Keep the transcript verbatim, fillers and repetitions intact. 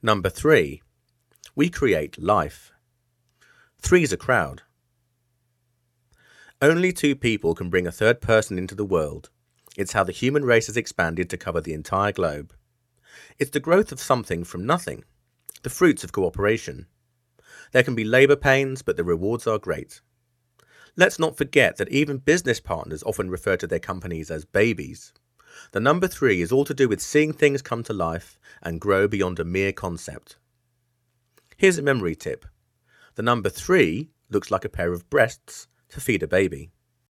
Number three, we create life. Three's a crowd. Only two people can bring a third person into the world. It's how the human race has expanded to cover the entire globe. It's the growth of something from nothing, the fruits of cooperation. There can be labour pains, but the rewards are great. Let's not forget that even business partners often refer to their companies as babies. The number three is all to do with seeing things come to life and grow beyond a mere concept. Here's a memory tip. The number three looks like a pair of breasts to feed a baby.